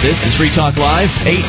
This is Free Talk Live,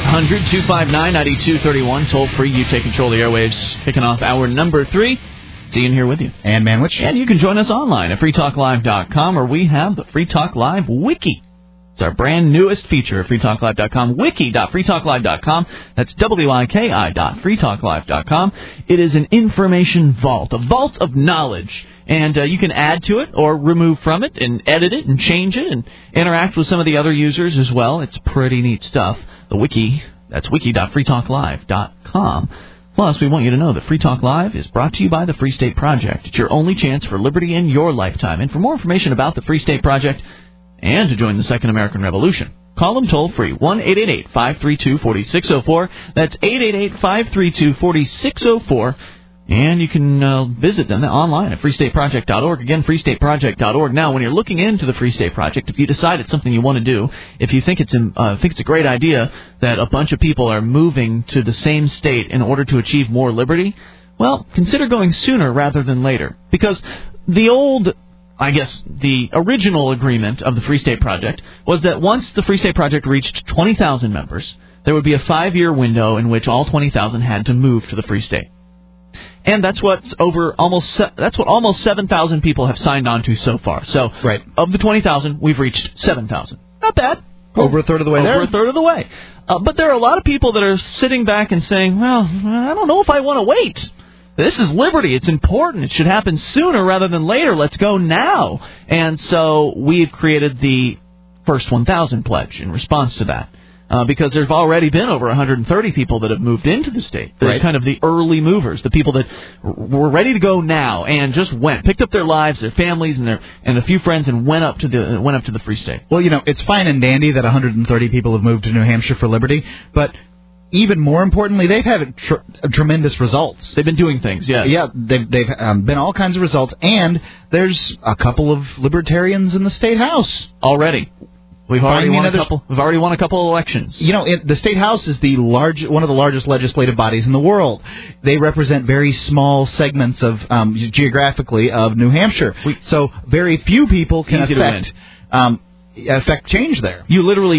800-259-9231. Toll free, you take control of the airwaves. Kicking off hour number 3. Ian here with you. And Manwich. And you can join us online at freetalklive.com, or we have the Free Talk Live Wiki. It's our brand newest feature at freetalklive.com, wiki.freetalklive.com. That's wiki.freetalklive.com. It is an information vault, a vault of knowledge. And you can add to it or remove from it and edit it and change it and interact with some of the other users as well. It's pretty neat stuff. The wiki, that's wiki.freetalklive.com. Plus, we want you to know that Free Talk Live is brought to you by the Free State Project. It's your only chance for liberty in your lifetime. And for more information about the Free State Project and to join the Second American Revolution, call them toll-free, 1-888-532-4604. That's 888-532-4604. And you can visit them online at freestateproject.org. Again, freestateproject.org. Now, when you're looking into the Free State Project, if you decide it's something you want to do, if you think it's a great idea that a bunch of people are moving to the same state in order to achieve more liberty, well, consider going sooner rather than later. Because the original agreement of the Free State Project was that once the Free State Project reached 20,000 members, there would be a 5-year window in which all 20,000 had to move to the Free State. And that's what almost 7,000 people have signed on to so far. So, right. Of the 20,000, we've reached 7,000. Not bad. Over a third of the way there. Over a third of the way. But there are a lot of people that are sitting back and saying, well, I don't know if I want to wait. This is liberty. It's important. It should happen sooner rather than later. Let's go now. And so we've created the First 1,000 pledge in response to that. Because there have already been over 130 people that have moved into the state. They're kind of the early movers, the people that were ready to go now and just picked up their lives, their families, and a few friends, and went up to the Free State. Well, it's fine and dandy that 130 people have moved to New Hampshire for liberty, but even more importantly, they've had tremendous results. They've been doing things, yes. Yeah, they've been all kinds of results, and there's a couple of libertarians in the State House already. We've already won a couple of elections. The State House is one of the largest legislative bodies in the world. They represent very small segments of geographically of New Hampshire. So very few people can affect change there. You literally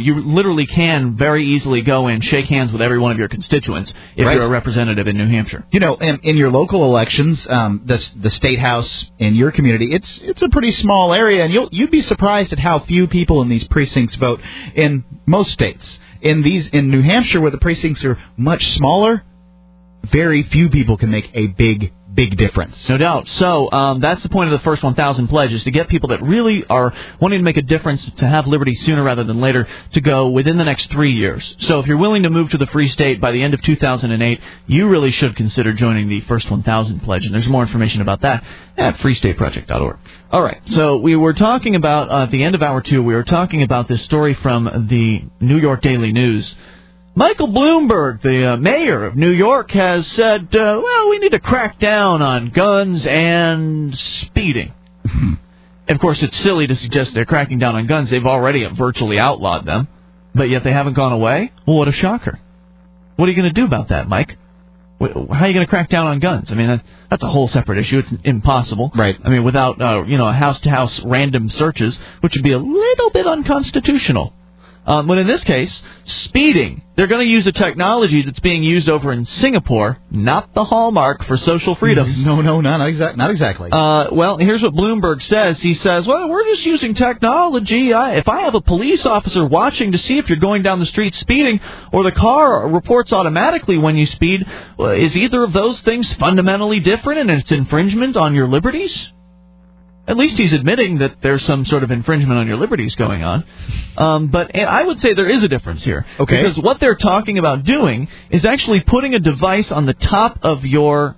can very easily go and shake hands with every one of your constituents if you're a representative in New Hampshire. In your local elections, the State House in your community, it's a pretty small area, and you'd be surprised at how few people in these precincts vote in most states. In New Hampshire, where the precincts are much smaller, very few people can make a big difference. No doubt. So that's the point of the First 1,000 pledge, is to get people that really are wanting to make a difference, to have liberty sooner rather than later, to go within the next 3 years. So if you're willing to move to the Free State by the end of 2008, you really should consider joining the First 1,000 pledge. And there's more information about that at freestateproject.org. All right. So we were talking about, at the end of hour 2, we were talking about this story from the New York Daily News. Michael Bloomberg, the mayor of New York, has said, we need to crack down on guns and speeding. Of course, it's silly to suggest they're cracking down on guns. They've already virtually outlawed them, but yet they haven't gone away? Well, what a shocker. What are you going to do about that, Mike? How are you going to crack down on guns? I mean, that's a whole separate issue. It's impossible. Right. I mean, without, house-to-house random searches, which would be a little bit unconstitutional. But in this case, speeding. They're going to use a technology that's being used over in Singapore, not the hallmark for social freedoms. No, not exactly. Well, here's what Bloomberg says. He says, well, we're just using technology. If I have a police officer watching to see if you're going down the street speeding, or the car reports automatically when you speed, is either of those things fundamentally different and it's infringement on your liberties? At least he's admitting that there's some sort of infringement on your liberties going on. But I would say there is a difference here. Okay. Because what they're talking about doing is actually putting a device on the top of your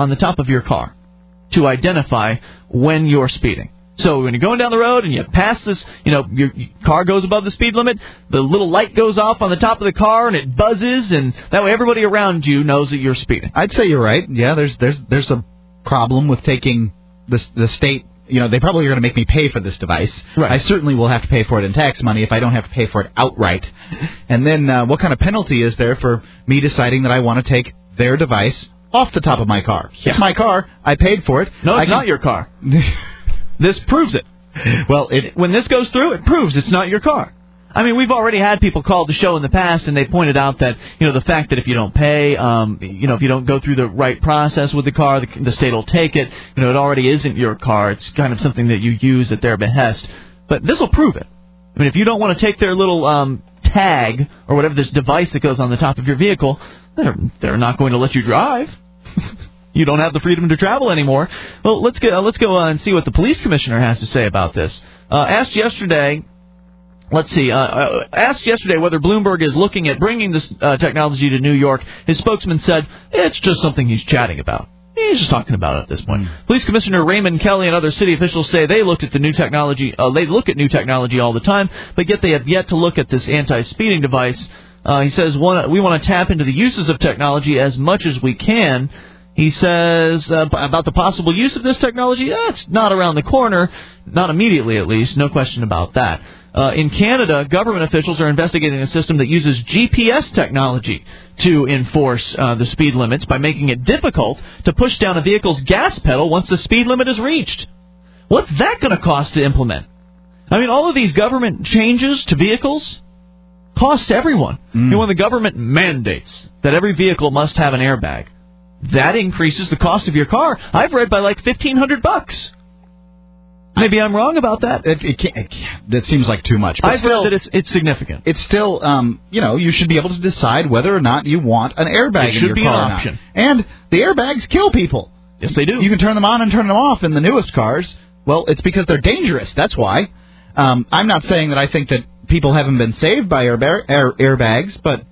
car to identify when you're speeding. So when you're going down the road and you pass this, your car goes above the speed limit, the little light goes off on the top of the car and it buzzes, and that way everybody around you knows that you're speeding. I'd say you're right. Yeah, there's a problem with taking the state. They probably are going to make me pay for this device. Right. I certainly will have to pay for it in tax money if I don't have to pay for it outright. And then what kind of penalty is there for me deciding that I want to take their device off the top of my car? Yeah. It's my car. I paid for it. No, it's not your car. This proves it. Well, when this goes through, it proves it's not your car. I mean, we've already had people call the show in the past, and they pointed out that, the fact that if you don't pay, if you don't go through the right process with the car, the state will take it. It already isn't your car. It's kind of something that you use at their behest. But this will prove it. I mean, if you don't want to take their little tag or whatever, this device that goes on the top of your vehicle, they're not going to let you drive. You don't have the freedom to travel anymore. Well, let's go and see what the police commissioner has to say about this. Asked yesterday whether Bloomberg is looking at bringing this technology to New York, his spokesman said it's just something he's chatting about. He's just talking about it at this point. Police Commissioner Raymond Kelly and other city officials say they looked at the new technology. They look at new technology all the time, but yet they have yet to look at this anti-speeding device. He says we want to tap into the uses of technology as much as we can. He says about the possible use of this technology, it's not around the corner, not immediately at least, no question about that. In Canada, government officials are investigating a system that uses GPS technology to enforce the speed limits by making it difficult to push down a vehicle's gas pedal once the speed limit is reached. What's that going to cost to implement? I mean, all of these government changes to vehicles cost everyone. When the government mandates that every vehicle must have an airbag, that increases the cost of your car. I've read by like $1,500. Maybe I'm wrong about that. That seems like too much. But I've read that it's significant. It's still, you should be able to decide whether or not you want an airbag in your car. It should be an option. And the airbags kill people. Yes, they do. You can turn them on and turn them off in the newest cars. Well, it's because they're dangerous. That's why. I'm not saying that I think that people haven't been saved by airbags, but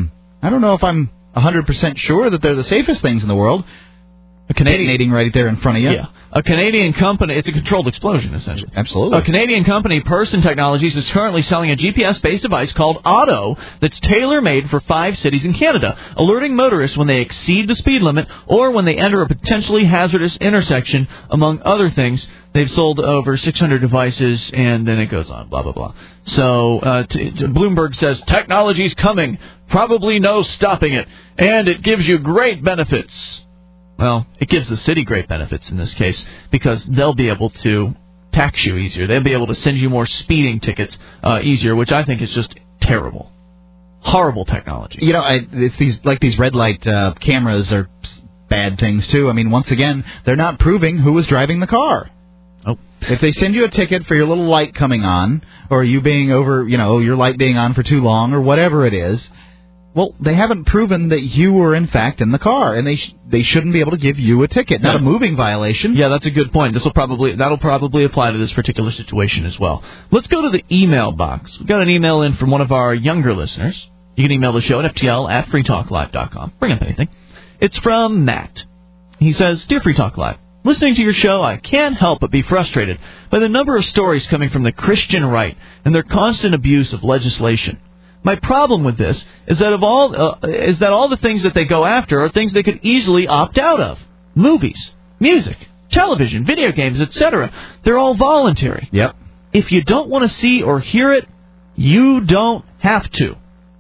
I don't know if I'm 100% sure that they're the safest things in the world. Detonating right there in front of you. Yeah. A Canadian company, it's a controlled explosion, essentially. Absolutely. A Canadian company, Person Technologies, is currently selling a GPS-based device called Otto that's tailor-made for 5 cities in Canada, alerting motorists when they exceed the speed limit or when they enter a potentially hazardous intersection, among other things. They've sold over 600 devices, and then it goes on, blah, blah, blah. So Bloomberg says, technology's coming, probably no stopping it, and it gives you great benefits. Well, it gives the city great benefits in this case because they'll be able to tax you easier. They'll be able to send you more speeding tickets easier, which I think is just terrible. Horrible technology. It's these red light cameras are bad things, too. I mean, once again, they're not proving who was driving the car. Oh. If they send you a ticket for your little light coming on or you being over, your light being on for too long or whatever it is, well, they haven't proven that you were, in fact, in the car, and they shouldn't be able to give you a ticket, not a moving violation. Yeah, that's a good point. That'll probably apply to this particular situation as well. Let's go to the email box. We got an email in from one of our younger listeners. You can email the show at ftl@freetalklive.com. Bring up anything. It's from Matt. He says, Dear Free Talk Live, listening to your show, I can't help but be frustrated by the number of stories coming from the Christian right and their constant abuse of legislation. My problem with this is that all the things that they go after are things they could easily opt out of. Movies, music, television, video games, etc. They're all voluntary. Yep. If you don't want to see or hear it, you don't have to.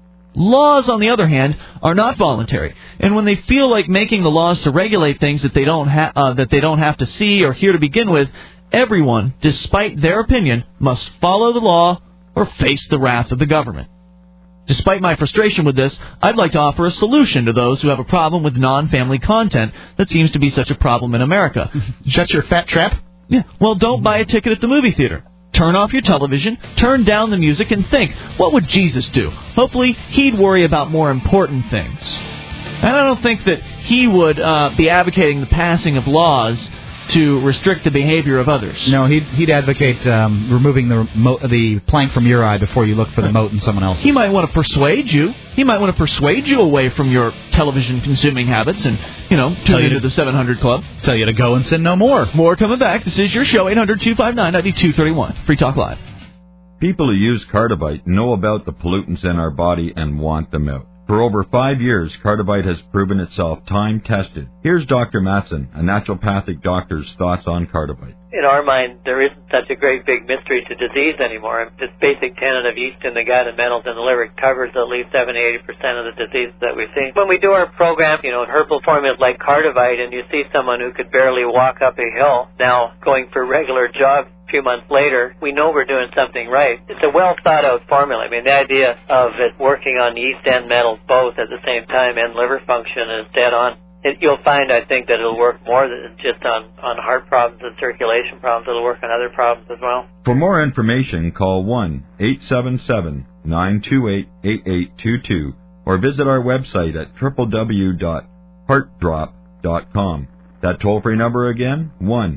Laws, on the other hand, are not voluntary, and when they feel like making the laws to regulate things that they don't have to see or hear to begin with, everyone, despite their opinion, must follow the law or face the wrath of the government. Despite my frustration with this, I'd like to offer a solution to those who have a problem with non-family content that seems to be such a problem in America. Shut your fat trap? Yeah. Well, don't buy a ticket at the movie theater. Turn off your television, turn down the music, and think, what would Jesus do? Hopefully, he'd worry about more important things. And I don't think that he would be advocating the passing of laws to restrict the behavior of others. No, he'd advocate removing the plank from your eye before you look for the mote in someone else's. He might want to persuade you. He might want to persuade you away from your television-consuming habits and, tune into the 700 Club. Tell you to go and sin no more. More coming back. This is your show, 800-259-9231. Free Talk Live. People who use Cardivite know about the pollutants in our body and want them out. For over 5 years, Cardivite has proven itself time-tested. Here's Dr. Matson, a naturopathic doctor's thoughts on Cardivite. In our mind, there isn't such a great big mystery to disease anymore. This basic tenet of yeast in the gut and metals in the liver covers at least 70-80% of the diseases that we see. When we do our program, herbal formulas like Cardivite, and you see someone who could barely walk up a hill now going for regular jogs few months later, we know we're doing something right. It's a well-thought-out formula. I mean, the idea of it working on yeast and metals both at the same time and liver function is dead on. You'll find, I think, that it'll work more than just on heart problems and circulation problems. It'll work on other problems as well. For more information, call 1-877-928-8822 or visit our website at www.heartdrop.com. That toll-free number again,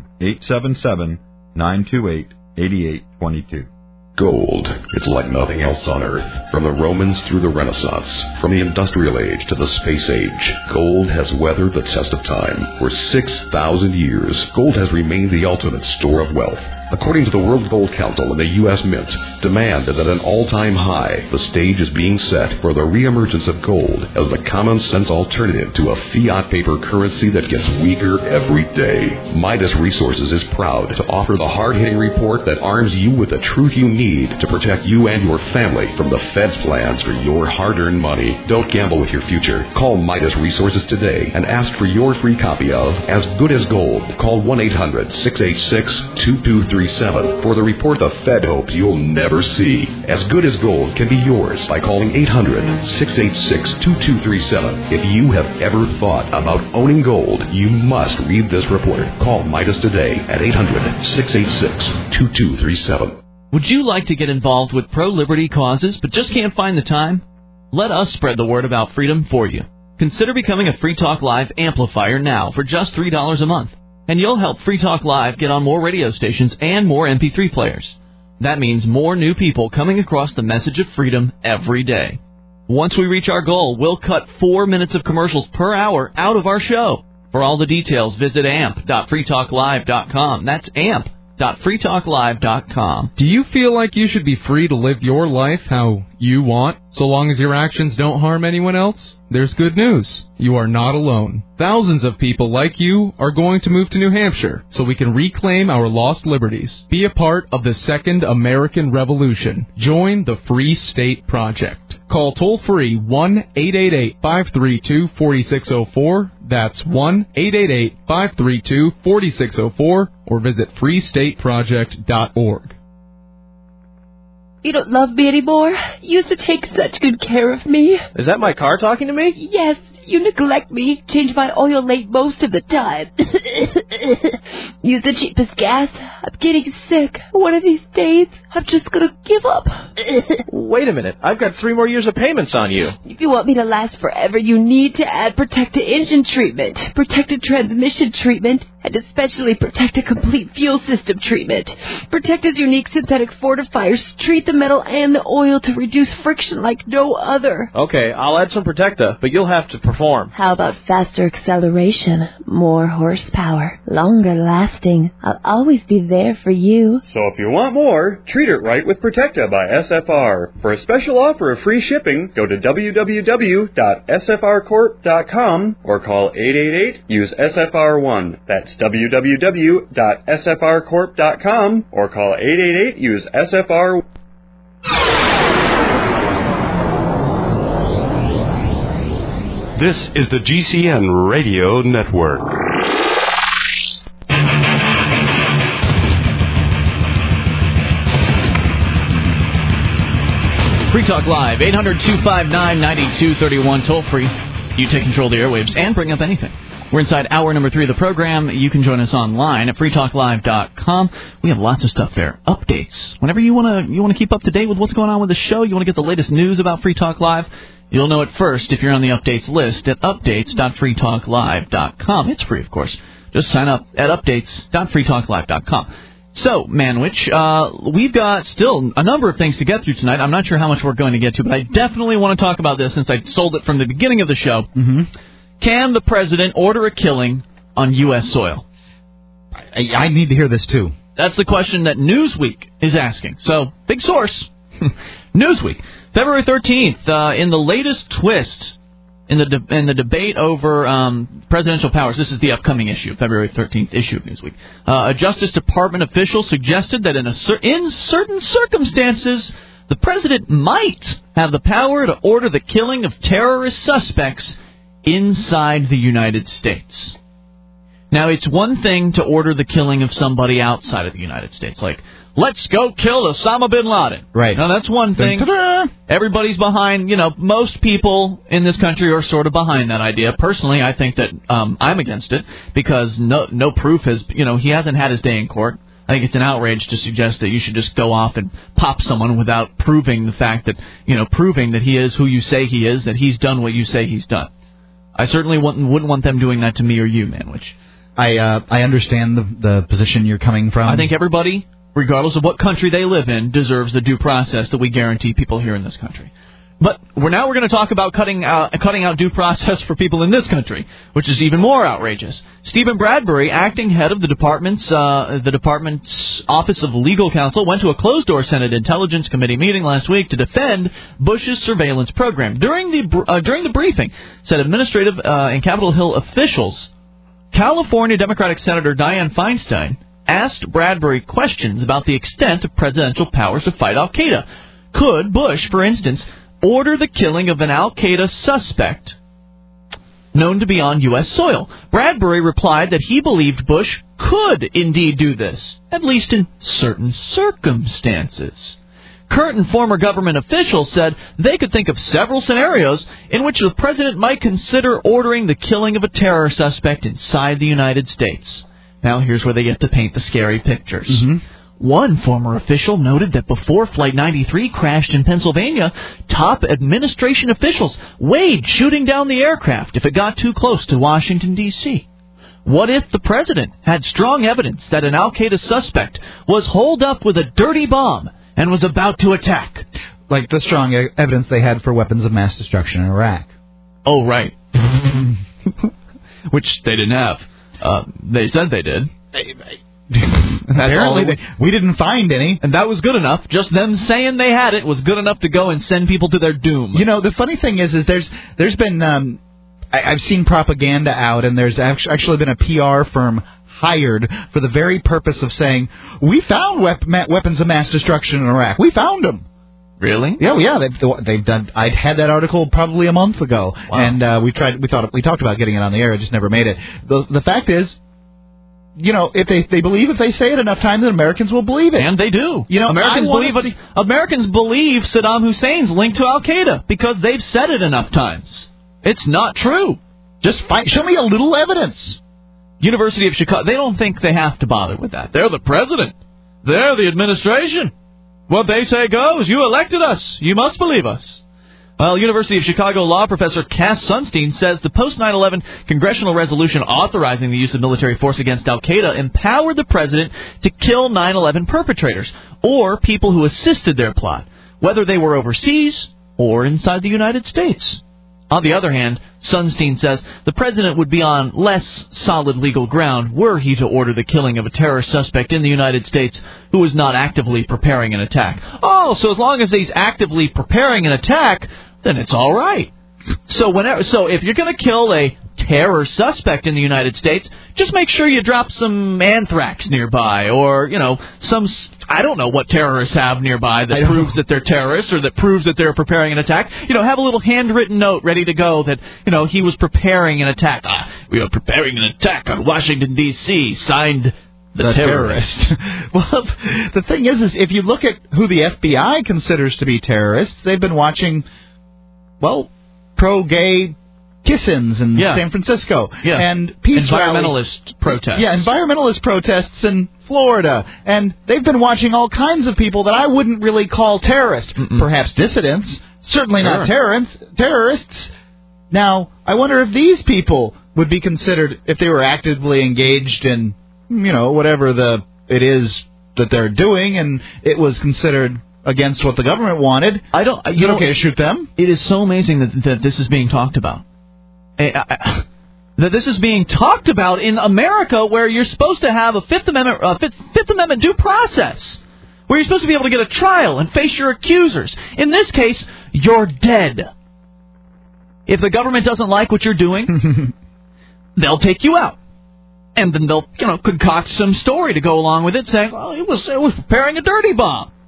1-877-928-8822. Gold. It's like nothing else on Earth. From the Romans through the Renaissance, from the Industrial Age to the Space Age, gold has weathered the test of time. For 6,000 years, gold has remained the ultimate store of wealth. According to the World Gold Council and the U.S. Mint, demand is at an all-time high. The stage is being set for the reemergence of gold as the common-sense alternative to a fiat paper currency that gets weaker every day. Midas Resources is proud to offer the hard-hitting report that arms you with the truth you need to protect you and your family from the Fed's plans for your hard-earned money. Don't gamble with your future. Call Midas Resources today and ask for your free copy of As Good as Gold. Call 1-800-686-2237 for the report the Fed hopes you'll never see. As Good as Gold can be yours by calling 800-686-2237. If you have ever thought about owning gold, you must read this report. Call Midas today at 800-686-2237. Would you like to get involved with pro-liberty causes but just can't find the time? Let us spread the word about freedom for you. Consider becoming a Free Talk Live amplifier now for just $3 a month. And you'll help Free Talk Live get on more radio stations and more MP3 players. That means more new people coming across the message of freedom every day. Once we reach our goal, we'll cut 4 minutes of commercials per hour out of our show. For all the details, visit amp.freetalklive.com. That's amp.freetalklive.com. Do you feel like you should be free to live your life how you want, so long as your actions don't harm anyone else? There's good news. You are not alone. Thousands of people like you are going to move to New Hampshire so we can reclaim our lost liberties. Be a part of the Second American Revolution. Join the Free State Project. Call toll-free 1-888-532-4604. That's 1-888-532-4604. Or visit freestateproject.org. You don't love me anymore? You used to take such good care of me. Is that my car talking to me? Yes, you neglect me, change my oil late most of the time. Use the cheapest gas. I'm getting sick. One of these days, I'm just gonna give up. Wait a minute. I've got 3 more years of payments on you. If you want me to last forever, you need to add Protecta engine treatment, Protecta transmission treatment, and especially Protecta complete fuel system treatment. Protecta's unique synthetic fortifiers treat the metal and the oil to reduce friction like no other. Okay, I'll add some Protecta, but you'll have to perform. How about faster acceleration, more horsepower, longer lasting? I'll always be there for you. So if you want more, treat it right with Protecta by SFR. For a special offer of free shipping, go to www.sfrcorp.com or call 888-USE-SFR1. That's www.sfrcorp.com or call 888-USE-SFR1. This is the GCN Radio Network. Free Talk Live, 800-259-9231, toll free. You take control of the airwaves and bring up anything. We're inside hour number 3 of the program. You can join us online at freetalklive.com. We have lots of stuff there. Updates. Whenever you want to keep up to date with what's going on with the show, you want to get the latest news about Free Talk Live, you'll know it first if you're on the updates list at updates.freetalklive.com. It's free, of course. Just sign up at updates.freetalklive.com. So, Manwich, we've got still a number of things to get through tonight. I'm not sure how much we're going to get to, but I definitely want to talk about this since I sold it from the beginning of the show. Mm-hmm. Can the president order a killing on U.S. soil? I need to hear this, too. That's the question that Newsweek is asking. So, big source. Newsweek. February 13th, in the latest twist in the debate over presidential powers, this is the upcoming issue, February 13th issue of Newsweek, a Justice Department official suggested that in certain circumstances, the president might have the power to order the killing of terrorist suspects inside the United States. Now, it's one thing to order the killing of somebody outside of the United States, like, let's go kill Osama bin Laden. Right. Now, that's one thing. Everybody's behind, most people in this country are sort of behind that idea. Personally, I think that I'm against it because no proof has, he hasn't had his day in court. I think it's an outrage to suggest that you should just go off and pop someone without proving the fact that, proving that he is who you say he is, that he's done what you say he's done. I certainly wouldn't want them doing that to me or you, Manwich. I understand the position you're coming from. I think everybody, regardless of what country they live in, deserves the due process that we guarantee people here in this country. But we're going to talk about cutting out due process for people in this country, which is even more outrageous. Stephen Bradbury, acting head of the department's Office of Legal Counsel, went to a closed-door Senate Intelligence Committee meeting last week to defend Bush's surveillance program. During the briefing, said administrative and Capitol Hill officials, California Democratic Senator Dianne Feinstein asked Bradbury questions about the extent of presidential powers to fight al-Qaeda. Could Bush, for instance, order the killing of an al-Qaeda suspect known to be on U.S. soil? Bradbury replied that he believed Bush could indeed do this, at least in certain circumstances. Current and former government officials said they could think of several scenarios in which the president might consider ordering the killing of a terror suspect inside the United States. Now here's where they get to paint the scary pictures. Mm-hmm. One former official noted that before Flight 93 crashed in Pennsylvania, top administration officials weighed shooting down the aircraft if it got too close to Washington, D.C. What if the president had strong evidence that an al-Qaeda suspect was holed up with a dirty bomb and was about to attack? Like the strong evidence they had for weapons of mass destruction in Iraq. Oh, right. Which they didn't have. They said they did. Apparently, we didn't find any. And that was good enough. Just them saying they had it was good enough to go and send people to their doom. The funny thing is there's been... I've seen propaganda out, and there's actually been a PR firm hired for the very purpose of saying, we found weapons of mass destruction in Iraq. We found them. Really? Yeah. They've done. I'd had that article probably a month ago, wow. And we talked about getting it on the air. I just never made it. The fact is, if they believe, if they say it enough times, then Americans will believe it. And they do. Americans believe Saddam Hussein's linked to Al-Qaeda because they've said it enough times. It's not true. Just show me a little evidence. University of Chicago, they don't think they have to bother with that. They're the president. They're the administration. What they say goes. You elected us. You must believe us. Well, University of Chicago law professor Cass Sunstein says the post-9/11 congressional resolution authorizing the use of military force against al-Qaeda empowered the president to kill 9/11 perpetrators or people who assisted their plot, whether they were overseas or inside the United States. On the other hand, Sunstein says the president would be on less solid legal ground were he to order the killing of a terrorist suspect in the United States who was not actively preparing an attack. Oh, so as long as he's actively preparing an attack, then it's all right. So if you're going to kill a terror suspect in the United States, just make sure you drop some anthrax nearby or, I don't know what terrorists have nearby that proves that they're terrorists or that proves that they're preparing an attack. Have a little handwritten note ready to go that, he was preparing an attack. We are preparing an attack on Washington, D.C., signed the terrorist. Well, the thing is if you look at who the FBI considers to be terrorists, they've been watching, pro-gay kiss-ins in San Francisco. Yeah. And peace environmentalist protests. Yeah, environmentalist protests in Florida. And they've been watching all kinds of people that I wouldn't really call terrorists. Mm-mm. Perhaps dissidents. Certainly not terrorists. Now, I wonder if these people would be considered, if they were actively engaged in, whatever it is that they're doing, and it was considered against what the government wanted. Is it okay to shoot them? It is so amazing that this is being talked about. That this is being talked about in America, where you're supposed to have a Fifth Amendment due process, where you're supposed to be able to get a trial and face your accusers. In this case, you're dead. If the government doesn't like what you're doing, they'll take you out. And then they'll, concoct some story to go along with it, saying, "Well, it was preparing a dirty bomb."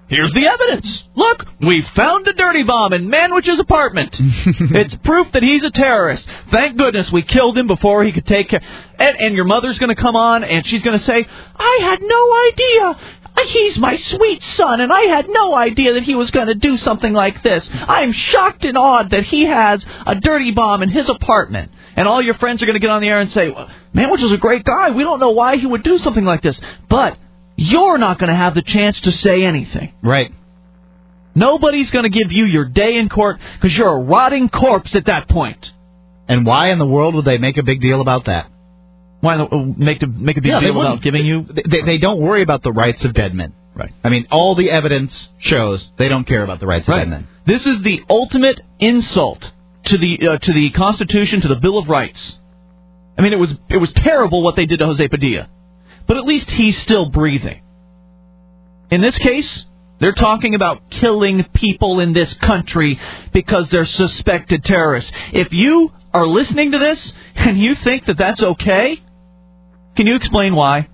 Here's the evidence. Look, we found a dirty bomb in Manwich's apartment. It's proof that he's a terrorist. Thank goodness we killed him before he could take care. And your mother's going to come on, and she's going to say, I had no idea. He's my sweet son, and I had no idea that he was going to do something like this. I'm shocked and awed that he has a dirty bomb in his apartment. And all your friends are going to get on the air and say, well, Manwich was a great guy. We don't know why he would do something like this. But you're not going to have the chance to say anything. Right. Nobody's going to give you your day in court because you're a rotting corpse at that point. And why in the world would they make a big deal about that? Why make a big deal about giving you... They don't worry about the rights of dead men. Right. I mean, all the evidence shows they don't care about the rights of dead men. This is the ultimate insult to the Constitution, to the Bill of Rights. I mean, it was terrible what they did to Jose Padilla. But at least he's still breathing. In this case, they're talking about killing people in this country because they're suspected terrorists. If you are listening to this and you think that that's okay, can you explain why?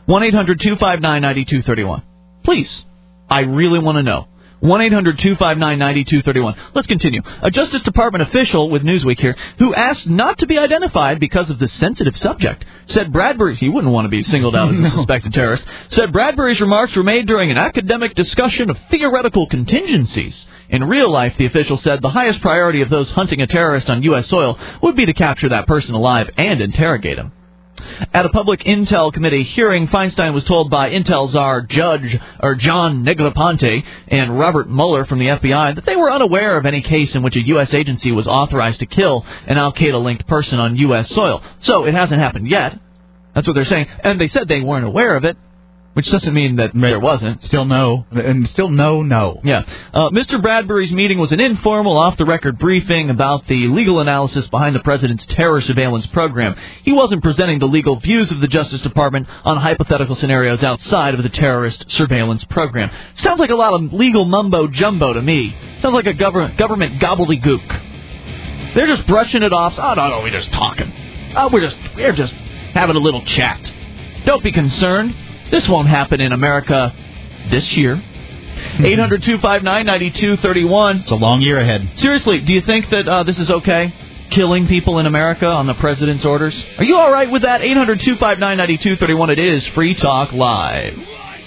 1-800-259-9231. Please. I really want to know. 1-800-259-9231. Let's continue. A Justice Department official with Newsweek here, who asked not to be identified because of the sensitive subject, said he wouldn't want to be singled out as a suspected terrorist, said Bradbury's remarks were made during an academic discussion of theoretical contingencies. In real life, the official said the highest priority of those hunting a terrorist on U.S. soil would be to capture that person alive and interrogate him. At a public Intel committee hearing, Feinstein was told by Intel czar John Negroponte and Robert Mueller from the FBI that they were unaware of any case in which a U.S. agency was authorized to kill an al-Qaeda-linked person on U.S. soil. So it hasn't happened yet. That's what they're saying. And they said they weren't aware of it, which doesn't mean that there wasn't. Still no. Yeah. Mr. Bradbury's meeting was an informal, off-the-record briefing about the legal analysis behind the president's terror surveillance program. He wasn't presenting the legal views of the Justice Department on hypothetical scenarios outside of the terrorist surveillance program. Sounds like a lot of legal mumbo-jumbo to me. Sounds like a government gobbledygook. They're just brushing it off. Oh, no, we're just talking. We're just having a little chat. Don't be concerned. This won't happen in America this year. 800-259-9231. It's a long year ahead. Seriously, do you think that this is okay? Killing people in America on the president's orders? Are you all right with that? 800-259-9231. It is Free Talk Live.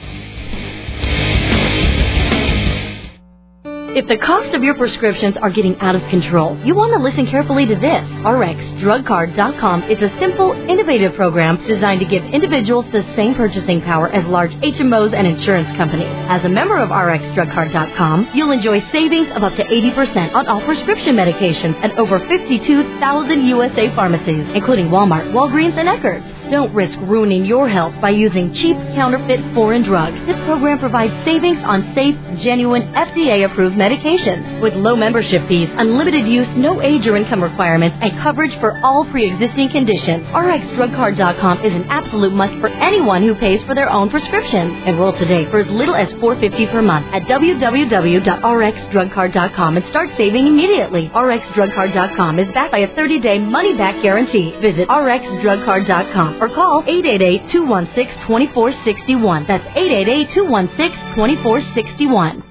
If the cost of your prescriptions are getting out of control, you want to listen carefully to this. RxDrugCard.com is a simple, innovative program designed to give individuals the same purchasing power as large HMOs and insurance companies. As a member of RxDrugCard.com, you'll enjoy savings of up to 80% on all prescription medications at over 52,000 USA pharmacies, including Walmart, Walgreens, and Eckerd's. Don't risk ruining your health by using cheap, counterfeit, foreign drugs. This program provides savings on safe, genuine, FDA-approved medications with low membership fees, unlimited use, no age or income requirements, and coverage for all pre-existing conditions. RxDrugCard.com is an absolute must for anyone who pays for their own prescriptions. Enroll today for as little as $4.50 per month at www.rxdrugcard.com and start saving immediately. RxDrugCard.com is backed by a 30-day money-back guarantee. Visit RxDrugCard.com or call 888-216-2461. That's 888-216-2461.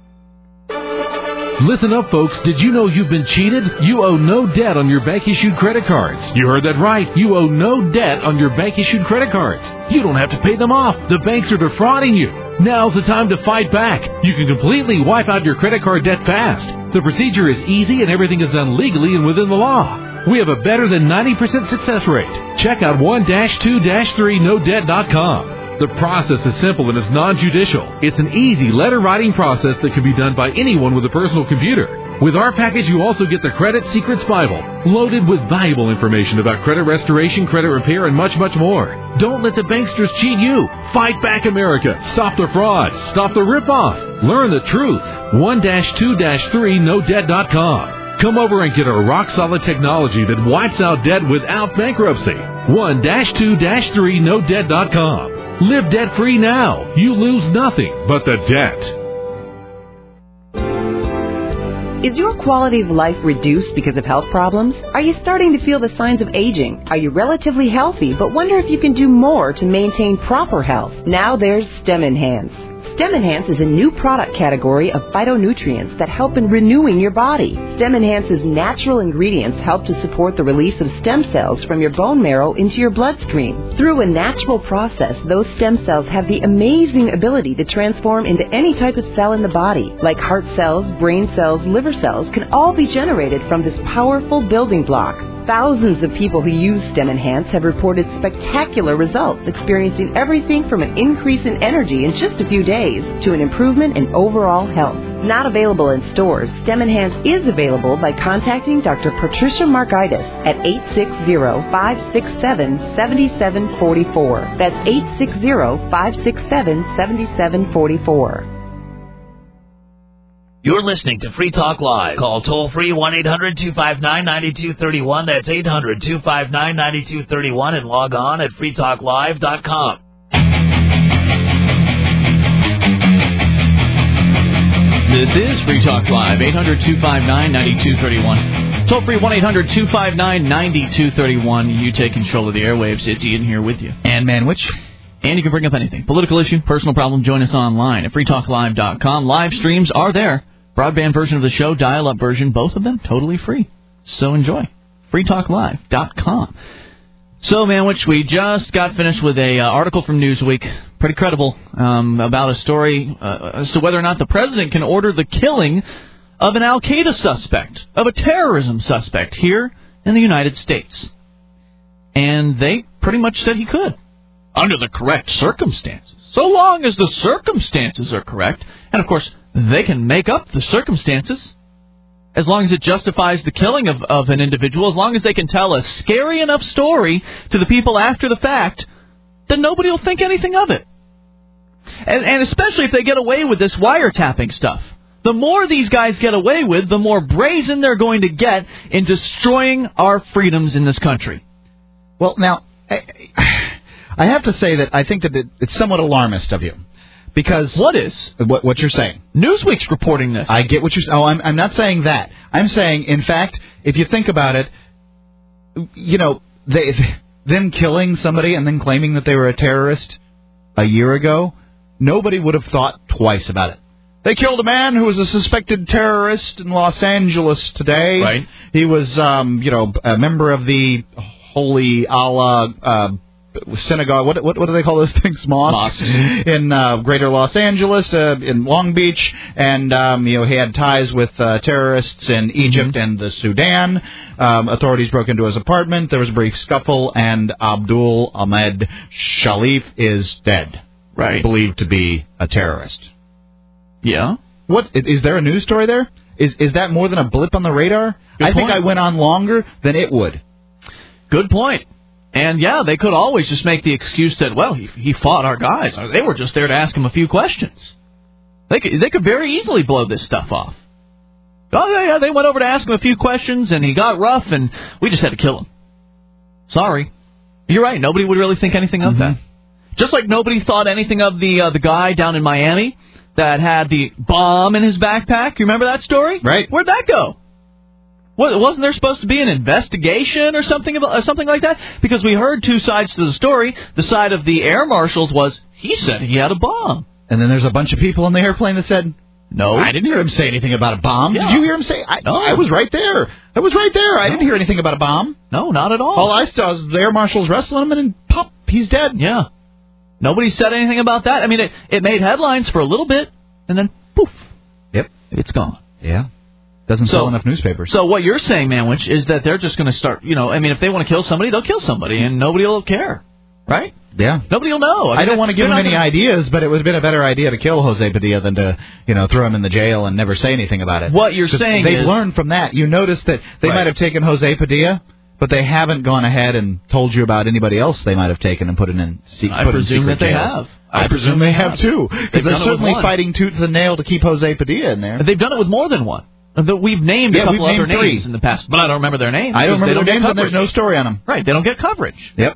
Listen up, folks. Did you know you've been cheated? You owe no debt on your bank-issued credit cards. You heard that right. You owe no debt on your bank-issued credit cards. You don't have to pay them off. The banks are defrauding you. Now's the time to fight back. You can completely wipe out your credit card debt fast. The procedure is easy and everything is done legally and within the law. We have a better than 90% success rate. Check out 1-2-3nodebt.com. The process is simple and is non-judicial. It's an easy letter-writing process that can be done by anyone with a personal computer. With our package, you also get the Credit Secrets Bible, loaded with valuable information about credit restoration, credit repair, and much, much more. Don't let the banksters cheat you. Fight back, America. Stop the fraud. Stop the rip-off. Learn the truth. 1-2-3nodebt.com. Come over and get our rock-solid technology that wipes out debt without bankruptcy. 1-2-3nodebt.com. Live debt-free now. You lose nothing but the debt. Is your quality of life reduced because of health problems? Are you starting to feel the signs of aging? Are you relatively healthy but wonder if you can do more to maintain proper health? Now there's STEM Enhance. Stem Enhance is a new product category of phytonutrients that help in renewing your body. Stem Enhance's natural ingredients help to support the release of stem cells from your bone marrow into your bloodstream. Through a natural process, those stem cells have the amazing ability to transform into any type of cell in the body, like heart cells, brain cells, liver cells, can all be generated from this powerful building block. Thousands of people who use Stem Enhance have reported spectacular results, experiencing everything from an increase in energy in just a few days to an improvement in overall health. Not available in stores, Stem Enhance is available by contacting Dr. Patricia Markaitis at 860-567-7744. That's 860-567-7744. You're listening to Free Talk Live. Call toll-free 1-800-259-9231. That's 800-259-9231 and log on at freetalklive.com. This is Free Talk Live, 800-259-9231. Toll-free 1-800-259-9231. You take control of the airwaves. It's Ian here with you. And Manwich. And you can bring up anything. Political issue, personal problem, join us online at freetalklive.com. Live streams are there. Broadband version of the show, dial-up version, both of them totally free. So enjoy. freetalklive.com. So, Manwich, we just got finished with a article from Newsweek, pretty credible, about a story as to whether or not the president can order the killing of an Al-Qaeda suspect, of a terrorism suspect here in the United States. And they pretty much said he could, under the correct circumstances. So long as the circumstances are correct, and of course, they can make up the circumstances, as long as it justifies the killing of an individual, as long as they can tell a scary enough story to the people after the fact, then nobody will think anything of it. And especially if they get away with this wiretapping stuff. The more these guys get away with, the more brazen they're going to get in destroying our freedoms in this country. Well, now, I have to say that I think that it's somewhat alarmist of you. Because what is what you're saying? Newsweek's reporting this. I get what you're saying. Oh, I'm not saying that. I'm saying, in fact, if you think about it, you know, them killing somebody and then claiming that they were a terrorist a year ago, nobody would have thought twice about it. They killed a man who was a suspected terrorist in Los Angeles today. Right. He was, a member of the Holy Allah synagogue, what do they call those things? Mosques in Greater Los Angeles, in Long Beach, and he had ties with terrorists in Egypt and the Sudan. Authorities broke into his apartment. There was a brief scuffle, and Abdul Ahmed Shalif is dead. Right, believed to be a terrorist. Yeah. What is there a news story there? Is that more than a blip on the radar? I think I went on longer than it would. Good point. And, yeah, they could always just make the excuse that, well, he fought our guys. They were just there to ask him a few questions. They could very easily blow this stuff off. Oh, yeah, they went over to ask him a few questions, and he got rough, and we just had to kill him. Sorry. You're right. Nobody would really think anything of that. Just like nobody thought anything of the guy down in Miami that had the bomb in his backpack. You remember that story? Right. Where'd that go? Wasn't there supposed to be an investigation or something like that? Because we heard two sides to the story. The side of the air marshals was, he said he had a bomb. And then there's a bunch of people in the airplane that said, no, I didn't hear him say anything about a bomb. Yeah. Did you hear him say? No. I was right there. I didn't hear anything about a bomb. No, not at all. All I saw was the air marshals wrestling him, and then pop, he's dead. Yeah. Nobody said anything about that. I mean, it made headlines for a little bit, and then poof. Yep. It's gone. Yeah. Doesn't sell enough newspapers. So what you're saying, Manwich, is that they're just going to start, if they want to kill somebody, they'll kill somebody, and nobody will care, right? Yeah. Nobody will know. I don't want to give them any ideas, but it would have been a better idea to kill Jose Padilla than to, throw him in the jail and never say anything about it. What you're saying they've learned from that. You notice that they might have taken Jose Padilla, but they haven't gone ahead and told you about anybody else they might have taken and put in secret I presume that they have. I presume they have, too. Because they're certainly fighting tooth and nail to keep Jose Padilla in there. They've done it with more than one. We've named a couple other names in the past, but I don't remember their names. I don't remember their names, and there's no story on them. Right, they don't get coverage. Yep.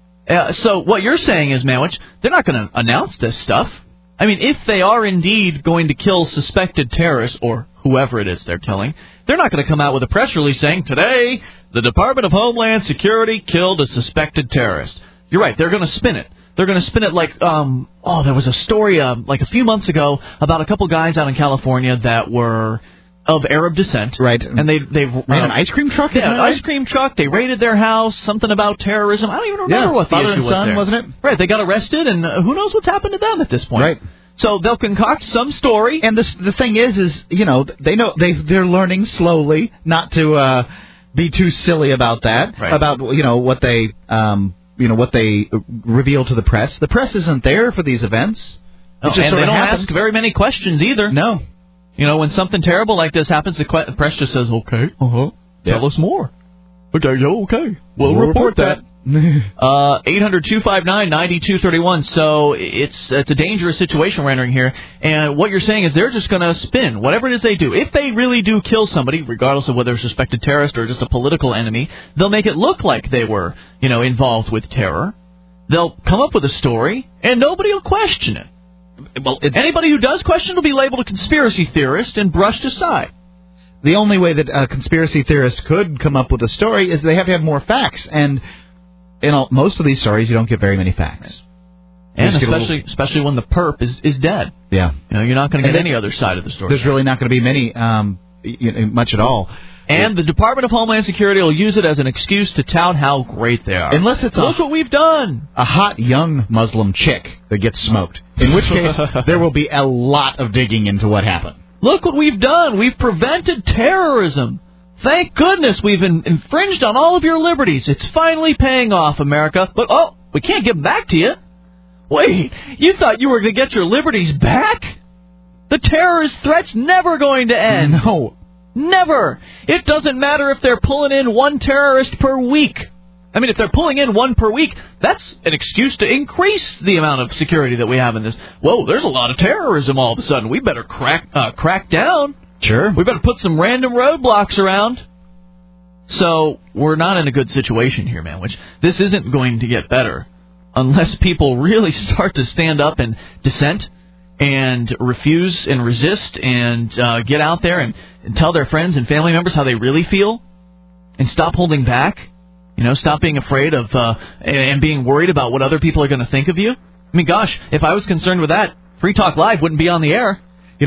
So what you're saying is, Manwich, they're not going to announce this stuff. I mean, if they are indeed going to kill suspected terrorists, or whoever it is they're killing, they're not going to come out with a press release saying, today, the Department of Homeland Security killed a suspected terrorist. You're right, they're going to spin it. they're going to spin it like, there was a story like a few months ago about a couple guys out in California that were of Arab descent. Right. And they ran an ice cream truck? Yeah, an ice cream truck. They raided their house, something about terrorism. I don't even remember what the father issue and son, was there. wasn't it? Right, they got arrested, and who knows what's happened to them at this point. Right. So they'll concoct some story. And the thing is, they're learning slowly not to be too silly about that, about what they what they reveal to the press. The press isn't there for these events. And they don't ask very many questions either. No. When something terrible like this happens, the press just says, okay, tell us more. Okay, we'll report that. 800-259-9231. So it's a dangerous situation we're entering here. And what you're saying is they're just going to spin whatever it is they do. If they really do kill somebody, regardless of whether it's a suspected terrorist or just a political enemy, they'll make it look like they were, involved with terror. They'll come up with a story, and nobody will question it. Well, anybody who does question will be labeled a conspiracy theorist and brushed aside. The only way that a conspiracy theorist could come up with a story is they have to have more facts. And in most of these stories, you don't get very many facts. And especially when the perp is dead. Yeah. You're not going to get any other side of the story. There's really not going to be many, much at all. And the Department of Homeland Security will use it as an excuse to tout how great they are. Unless it's look what we've done. A hot young Muslim chick that gets smoked. In which case, there will be a lot of digging into what happened. Look what we've done. We've prevented terrorism. Thank goodness we've infringed on all of your liberties. It's finally paying off, America. But, we can't give them back to you. Wait, you thought you were going to get your liberties back? The terrorist threat's never going to end. No. Never. It doesn't matter if they're pulling in one terrorist per week. I mean, if they're pulling in one per week, that's an excuse to increase the amount of security that we have in this. Whoa, there's a lot of terrorism all of a sudden. We better crack down. Sure. We better put some random roadblocks around. So we're not in a good situation here, man, which this isn't going to get better unless people really start to stand up and dissent and refuse and resist and get out there and tell their friends and family members how they really feel and stop holding back. Stop being afraid of and being worried about what other people are going to think of you. I mean, gosh, if I was concerned with that, Free Talk Live wouldn't be on the air.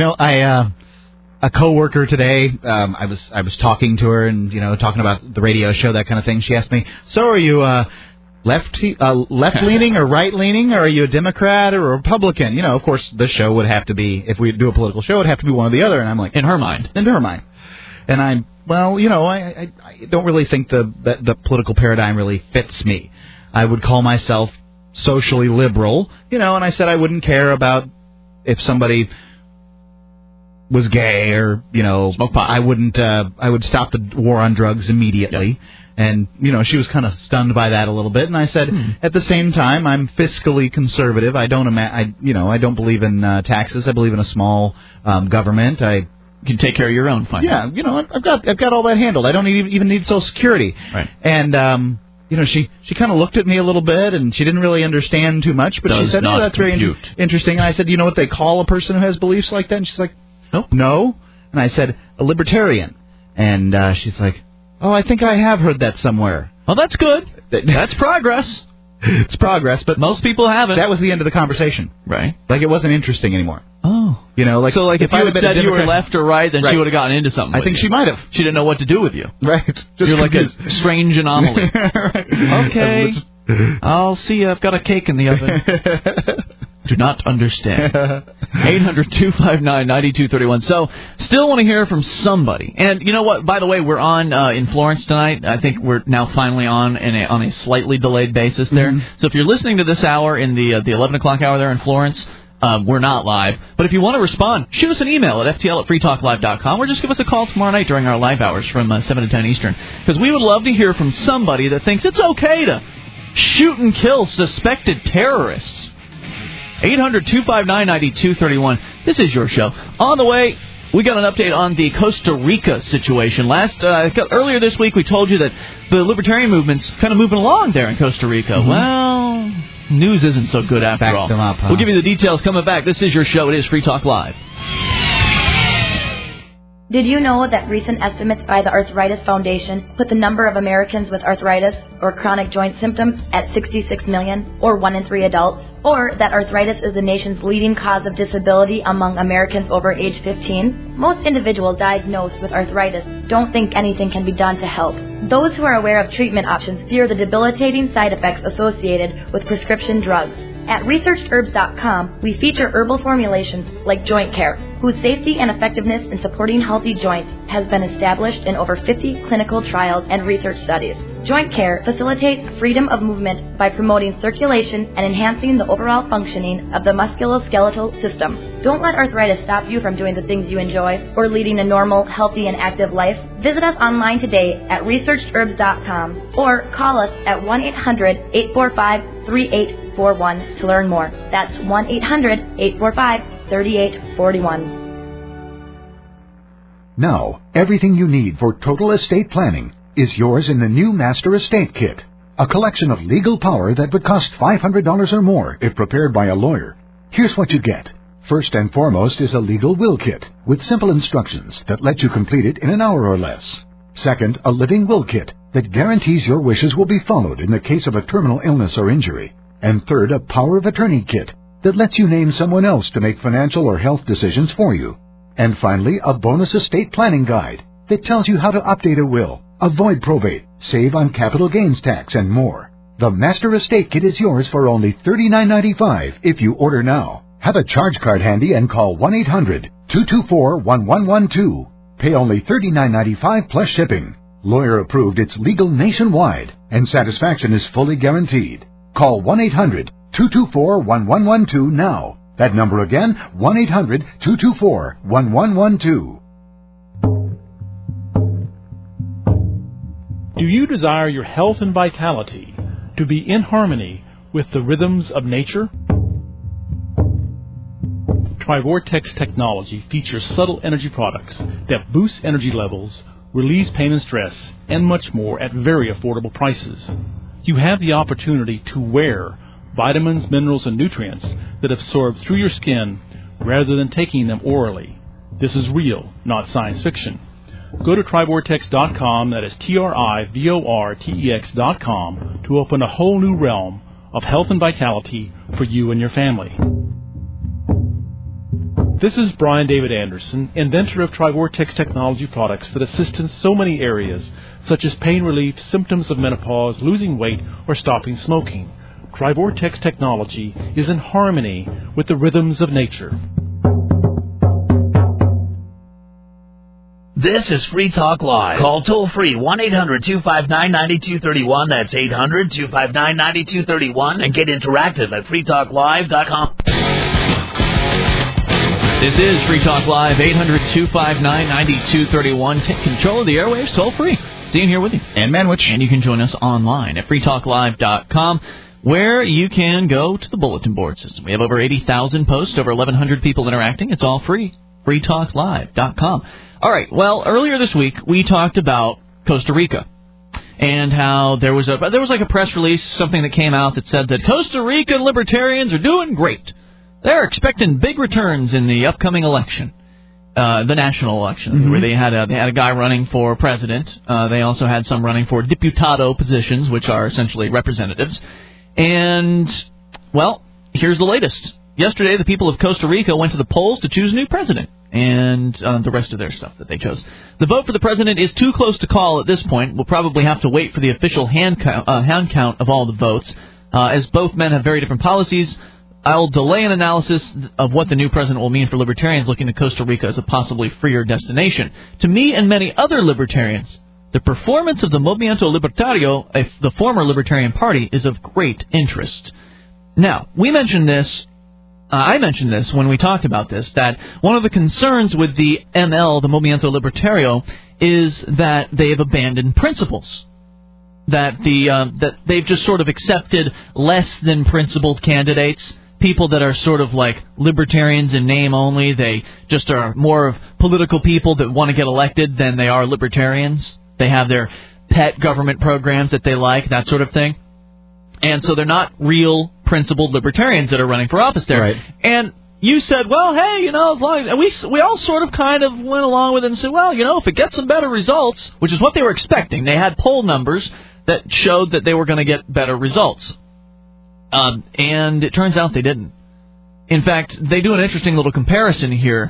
A coworker today, I was talking to her and, talking about the radio show, that kind of thing. She asked me, so are you left-leaning or right-leaning, or are you a Democrat or a Republican? Of course, the show would have to be, if we do a political show, it would have to be one or the other. And I'm like... In her mind. And I don't really think the political paradigm really fits me. I would call myself socially liberal, and I said I wouldn't care about if somebody was gay or, smoke pot. I would stop the war on drugs immediately. Yep. And, she was kind of stunned by that a little bit. And I said, at the same time, I'm fiscally conservative. I don't believe in taxes. I believe in a small government. You can take care of your own finances. Yeah, I've got all that handled. I don't even need Social Security. Right. And, she kind of looked at me a little bit, and she didn't really understand too much. But she said, "Oh, that's very interesting." And I said, "You know what they call a person who has beliefs like that?" And she's like, "No." And I said, "A libertarian." And she's like, "Oh, I think I have heard that somewhere." Well, that's good. That's progress. It's progress, but most people haven't. That was the end of the conversation. Right. Like, it wasn't interesting anymore. Oh. So if you had said you were left or right, then she would have gotten into something. I think she might have. She didn't know what to do with you. Right. You're like a strange anomaly. Okay. I'll see you. I've got a cake in the oven. Do not understand. 800-259-9231. So, still want to hear from somebody. And you know what? By the way, we're on in Florence tonight. I think we're now finally on a slightly delayed basis there. Mm-hmm. So if you're listening to this hour in the 11 o'clock hour there in Florence, we're not live. But if you want to respond, shoot us an email at ftl@freetalklive.com or just give us a call tomorrow night during our live hours from 7 to 10 Eastern. Because we would love to hear from somebody that thinks it's okay to shoot and kill suspected terrorists. 800-259-9231. This is your show. On the way, we got an update on the Costa Rica situation. Earlier this week, we told you that the libertarian movement's kind of moving along there in Costa Rica. Mm-hmm. Well, news isn't so good after all. Them up, huh? We'll give you the details coming back. This is your show. It is Free Talk Live. Did you know that recent estimates by the Arthritis Foundation put the number of Americans with arthritis or chronic joint symptoms at 66 million, or 1 in 3 adults? Or that arthritis is the nation's leading cause of disability among Americans over age 15? Most individuals diagnosed with arthritis don't think anything can be done to help. Those who are aware of treatment options fear the debilitating side effects associated with prescription drugs. At ResearchedHerbs.com, we feature herbal formulations like Joint Care, whose safety and effectiveness in supporting healthy joints has been established in over 50 clinical trials and research studies. Joint Care facilitates freedom of movement by promoting circulation and enhancing the overall functioning of the musculoskeletal system. Don't let arthritis stop you from doing the things you enjoy or leading a normal, healthy, and active life. Visit us online today at ResearchedHerbs.com or call us at 1-800-845-3841 to learn more. That's 1-800-845-3841. Now, everything you need for total estate planning is yours in the new Master Estate Kit, a collection of legal power that would cost $500 or more if prepared by a lawyer. Here's what you get. First and foremost is a legal will kit with simple instructions that let you complete it in an hour or less. Second, a living will kit that guarantees your wishes will be followed in the case of a terminal illness or injury. And third, a power of attorney kit that lets you name someone else to make financial or health decisions for you. And finally, a bonus estate planning guide that tells you how to update a will, avoid probate, save on capital gains tax, and more. The Master Estate Kit is yours for only $39.95 if you order now. Have a charge card handy and call 1-800-224-1112. Pay only $39.95 plus shipping. Lawyer approved, it's legal nationwide, and satisfaction is fully guaranteed. Call 1-800-224-1112 now. That number again, 1-800-224-1112. Do you desire your health and vitality to be in harmony with the rhythms of nature? Trivortex technology features subtle energy products that boost energy levels, relieves pain and stress, and much more at very affordable prices. You have the opportunity to wear vitamins, minerals, and nutrients that absorb through your skin rather than taking them orally. This is real, not science fiction. Go to Trivortex.com, that is TRIVORTEX.com, to open a whole new realm of health and vitality for you and your family. This is Brian David Anderson, inventor of Trivortex technology products that assist in so many areas, such as pain relief, symptoms of menopause, losing weight, or stopping smoking. Trivortex technology is in harmony with the rhythms of nature. This is Free Talk Live. Call toll-free 1-800-259-9231. That's 800-259-9231. And get interactive at freetalklive.com. This is Free Talk Live, 800-259-9231. Take control of the airwaves toll-free. Dean here with you. And Manwich. And you can join us online at freetalklive.com, where you can go to the bulletin board system. We have over 80,000 posts, over 1,100 people interacting. It's all free. freetalklive.com. All right, well, earlier this week, we talked about Costa Rica and how there was like a press release, something that came out that said that Costa Rican libertarians are doing great. They're expecting big returns in the upcoming election, the national election, where they had a guy running for president. They also had some running for diputado positions, which are essentially representatives. And, well, here's the latest. Yesterday, the people of Costa Rica went to the polls to choose a new president and the rest of their stuff that they chose. The vote for the president is too close to call at this point. We'll probably have to wait for the official hand count of all the votes. As both men have very different policies, I'll delay an analysis of what the new president will mean for libertarians looking to Costa Rica as a possibly freer destination. To me and many other libertarians, the performance of the Movimiento Libertario, the former Libertarian Party, is of great interest. Now, I mentioned this when we talked about this, that one of the concerns with the ML, the Movimiento Libertario, is that they have abandoned principles. That they've just sort of accepted less than principled candidates, people that are sort of like libertarians in name only. They just are more of political people that want to get elected than they are libertarians. They have their pet government programs that they like, that sort of thing. And so they're not real principled libertarians that are running for office there. Right. And you said, well, hey, as long as we all sort of kind of went along with it and said, well, if it gets some better results, which is what they were expecting. They had poll numbers that showed that they were going to get better results. And it turns out they didn't. In fact, they do an interesting little comparison here.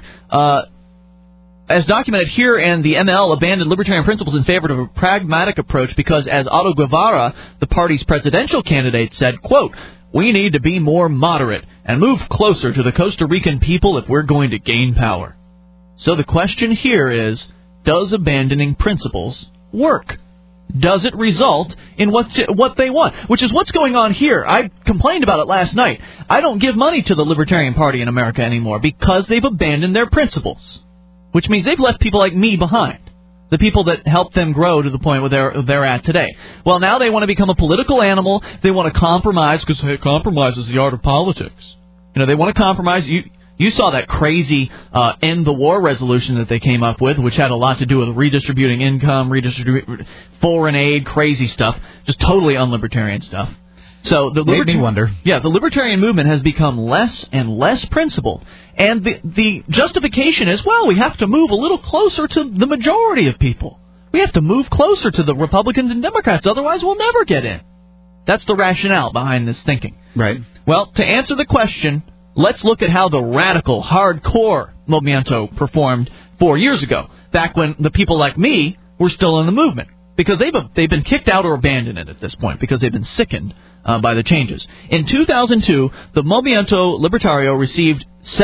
As documented here, and the ML abandoned libertarian principles in favor of a pragmatic approach because, as Otto Guevara, the party's presidential candidate, said, quote, we need to be more moderate and move closer to the Costa Rican people if we're going to gain power. So the question here is, does abandoning principles work? Does it result in what they want? Which is what's going on here. I complained about it last night. I don't give money to the Libertarian Party in America anymore because they've abandoned their principles. Which means they've left people like me behind. The people that helped them grow to the point where they're at today. Well, now they want to become a political animal. They want to compromise because compromise is the art of politics. They want to compromise. You saw that crazy end the war resolution that they came up with, which had a lot to do with redistributing income, redistributing foreign aid, crazy stuff, just totally unlibertarian stuff. So made me wonder. Yeah, the libertarian movement has become less and less principled. And the justification is, well, we have to move a little closer to the majority of people. We have to move closer to the Republicans and Democrats, otherwise we'll never get in. That's the rationale behind this thinking. Right. Well, to answer the question, let's look at how the radical, hardcore Movimiento performed 4 years ago, back when the people like me were still in the movement. Because they've been kicked out or abandoned at this point, because they've been sickened by the changes. In 2002, the Movimiento Libertario received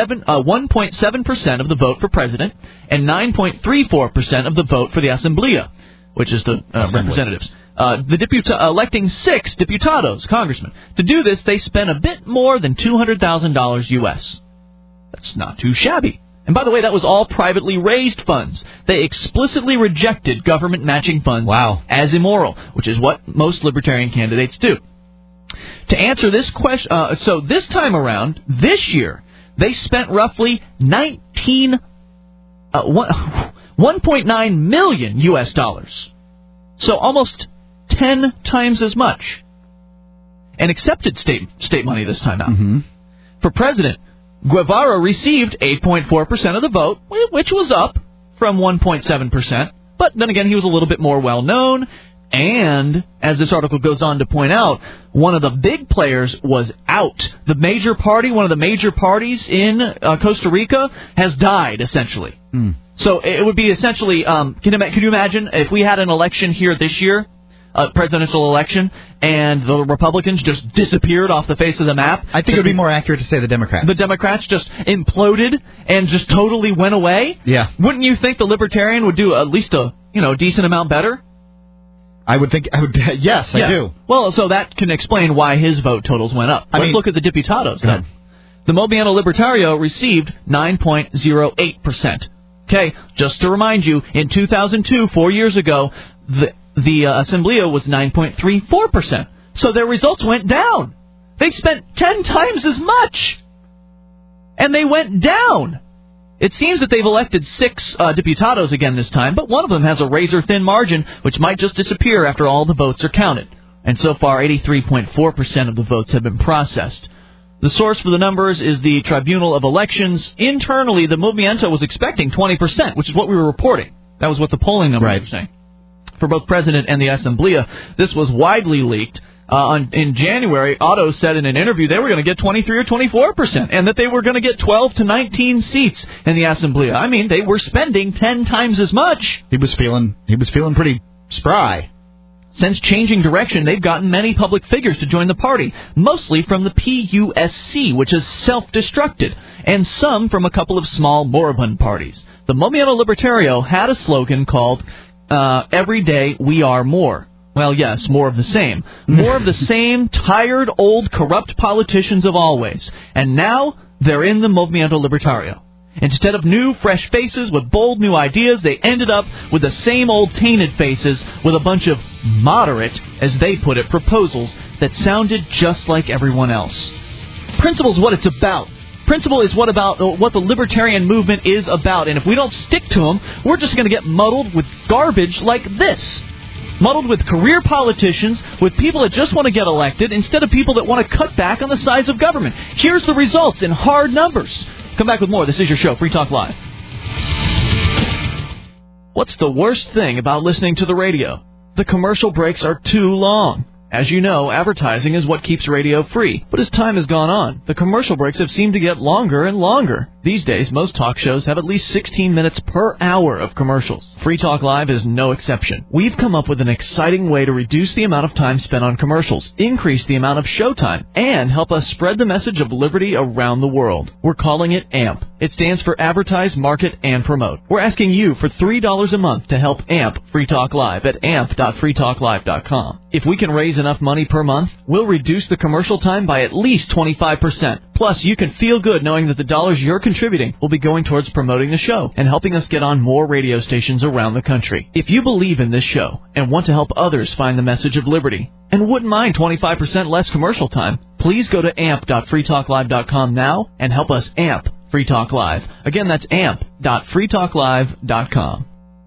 1.7% of the vote for president and 9.34% of the vote for the Asamblea, which is the representatives. Electing 6 diputados, congressmen. To do this, they spent a bit more than $200,000 U.S. That's not too shabby. And by the way, that was all privately raised funds. They explicitly rejected government matching funds as immoral, which is what most libertarian candidates do. To answer this question, so this time around, this year, they spent roughly 1.9 million U.S. dollars. So almost 10 times as much. And accepted state money this time out. Mm-hmm. For president, Guevara received 8.4% of the vote, which was up from 1.7%. But then again, he was a little bit more well-known. And, as this article goes on to point out, one of the big players was out. The major party, one of the major parties in Costa Rica, has died, essentially. Mm. So it would be essentially, can you imagine if we had an election here this year, a presidential election, and the Republicans just disappeared off the face of the map? I think it would be more accurate to say the Democrats. The Democrats just imploded and just totally went away? Yeah. Wouldn't you think the Libertarian would do at least a decent amount better? I would think, yes, I do. Well, so that can explain why his vote totals went up. Let's look at the diputados then. The Movimiento Libertario received 9.08%. Okay, just to remind you, in 2002, 4 years ago, the Asamblea was 9.34%. So their results went down. They spent 10 times as much. And they went down. It seems that they've elected 6 diputados again this time, but one of them has a razor-thin margin, which might just disappear after all the votes are counted. And so far, 83.4% of the votes have been processed. The source for the numbers is the Tribunal of Elections. Internally, the Movimiento was expecting 20%, which is what we were reporting. That was what the polling numbers were saying. For both President and the Asamblea, this was widely leaked. In January, Otto said in an interview they were going to get 23 or 24%, and that they were going to get 12 to 19 seats in the Asamblea. I mean, they were spending 10 times as much. He was feeling pretty spry. Since changing direction, they've gotten many public figures to join the party, mostly from the PUSC, which is self-destructed, and some from a couple of small moribund parties. The Movimiento Libertario had a slogan called, Every Day We Are More. Well, yes, more of the same. More of the same tired, old, corrupt politicians of always. And now they're in the Movimiento Libertario. Instead of new, fresh faces with bold new ideas, they ended up with the same old tainted faces with a bunch of moderate, as they put it, proposals that sounded just like everyone else. Principle is what it's about. Principle is what the libertarian movement is about. And if we don't stick to them, we're just going to get muddled with garbage like this. muddled with career politicians, with people that just want to get elected, instead of people that want to cut back on the size of government. Here's the results in hard numbers. Come back with more. This is your show, Free Talk Live. What's the worst thing about listening to the radio? The commercial breaks are too long. As you know, advertising is what keeps radio free. But as time has gone on, the commercial breaks have seemed to get longer and longer. These days, most talk shows have at least 16 minutes per hour of commercials. Free Talk Live is no exception. We've come up with an exciting way to reduce the amount of time spent on commercials, increase the amount of show time, and help us spread the message of liberty around the world. We're calling it AMP. It stands for Advertise, Market, and Promote. We're asking you for $3 a month to help AMP Free Talk Live at amp.freetalklive.com. If we can raise enough money per month, we'll reduce the commercial time by at least 25%. Plus, you can feel good knowing that the dollars you're contributing will be going towards promoting the show and helping us get on more radio stations around the country. If you believe in this show and want to help others find the message of liberty and wouldn't mind 25% less commercial time, please go to amp.freetalklive.com now and help us amp Free Talk Live. Again, that's amp.freetalklive.com.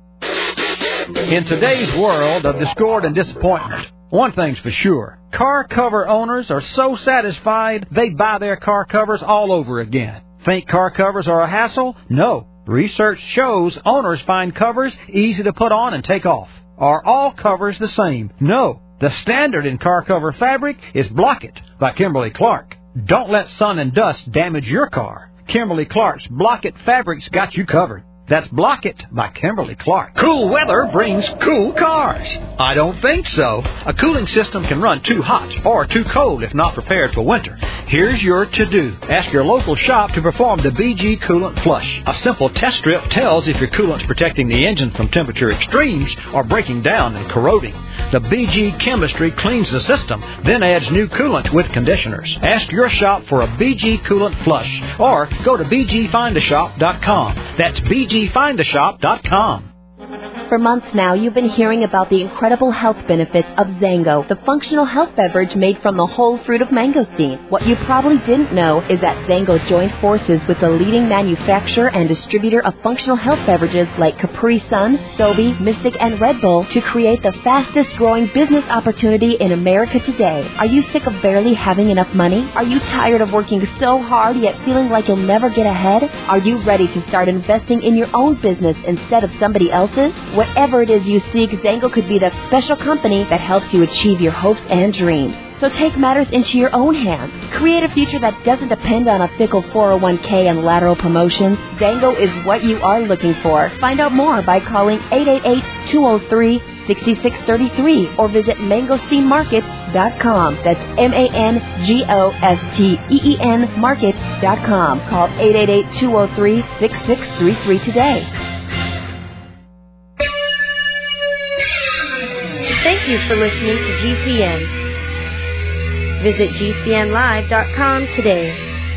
In today's world of discord and disappointment, one thing's for sure. Car cover owners are so satisfied they buy their car covers all over again. Think car covers are a hassle? No. Research shows owners find covers easy to put on and take off. Are all covers the same? No. The standard in car cover fabric is Block-It by Kimberly-Clark. Don't let sun and dust damage your car. Kimberly-Clark's Block-It fabric's got you covered. That's Block-It by Kimberly-Clark. Cool weather brings cool cars. I don't think so. A cooling system can run too hot or too cold if not prepared for winter. Here's your to-do. Ask your local shop to perform the BG Coolant Flush. A simple test strip tells if your coolant's protecting the engine from temperature extremes or breaking down and corroding. The BG chemistry cleans the system, then adds new coolant with conditioners. Ask your shop for a BG Coolant Flush or go to bgfindashop.com. That's bgfindashop.com. For months now, you've been hearing about the incredible health benefits of Zango, the functional health beverage made from the whole fruit of mangosteen. What you probably didn't know is that Zango joined forces with the leading manufacturer and distributor of functional health beverages like Capri Sun, Sobe, Mystic, and Red Bull to create the fastest-growing business opportunity in America today. Are you sick of barely having enough money? Are you tired of working so hard yet feeling like you'll never get ahead? Are you ready to start investing in your own business instead of somebody else's? Whatever it is you seek, Zango could be that special company that helps you achieve your hopes and dreams. So take matters into your own hands. Create a future that doesn't depend on a fickle 401k and lateral promotions. Zango is what you are looking for. Find out more by calling 888-203-6633 or visit mangosteenmarket.com. That's MANGOSTEEN market.com. Call 888-203-6633 today. Thank you for listening to GCN. Visit GCNlive.com today.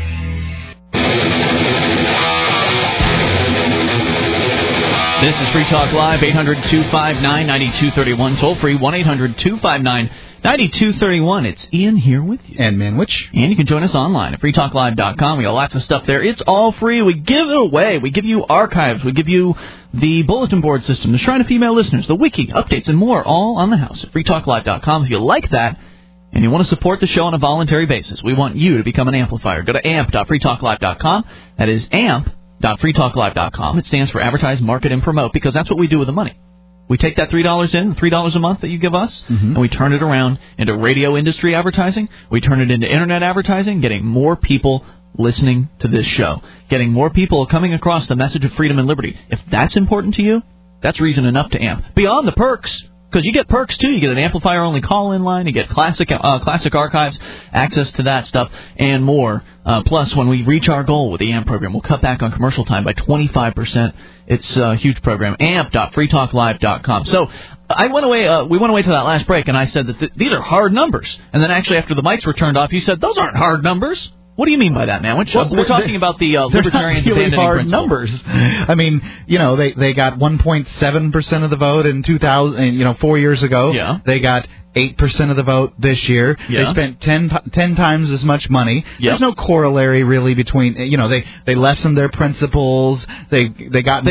This is Free Talk Live, 800-259-9231. Toll free, 1-800-259-9231. It's Ian here with you. And Manwich. And you can join us online at freetalklive.com. We got lots of stuff there. It's all free. We give it away. We give you archives. We give you the bulletin board system, the Shrine of Female Listeners, the wiki, updates, and more, all on the house at freetalklive.com. If you like that and you want to support the show on a voluntary basis, we want you to become an amplifier. Go to amp.freetalklive.com. That is amp.freetalklive.com. It stands for Advertise, Market, and Promote, because that's what we do with the money. We take that $3 in, $3 a month that you give us, and we turn it around into radio industry advertising. We turn it into internet advertising, getting more people listening to this show, getting more people coming across the message of freedom and liberty. If that's important to you, that's reason enough to amp. Beyond the perks, because you get perks too. You get an amplifier-only call-in line. You get classic archives, access to that stuff, and more. Plus, when we reach our goal with the AMP program, we'll cut back on commercial time by 25%. It's a huge program. amp.freetalklive.com. So we went away to that last break, and I said that these are hard numbers. And then actually, after the mics were turned off, you said, those aren't hard numbers. What do you mean by that, man? We're talking about the libertarians really abandoning hard principle. numbers. I mean, they got 1.7% of the vote in 2000. 4 years ago. Yeah. They got 8% of the vote this year. Yeah. They spent 10 times as much money. Yep. There's no corollary really between, they lessened their principles. They got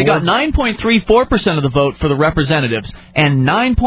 9.34% of the vote for the representatives and